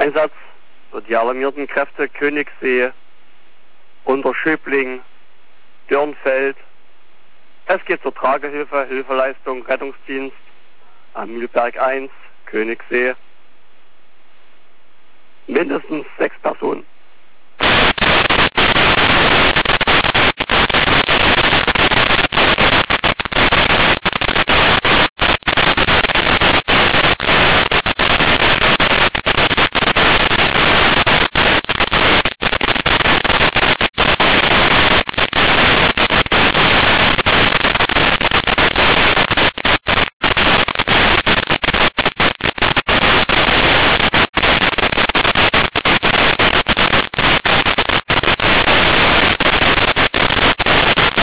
Einsatz für die alarmierten Kräfte Königssee, Unterschöbling, Dürnfeld. Es geht zur Tragehilfe, Hilfeleistung, Rettungsdienst am Mühlberg 1, Königssee. Mindestens 6 Personen.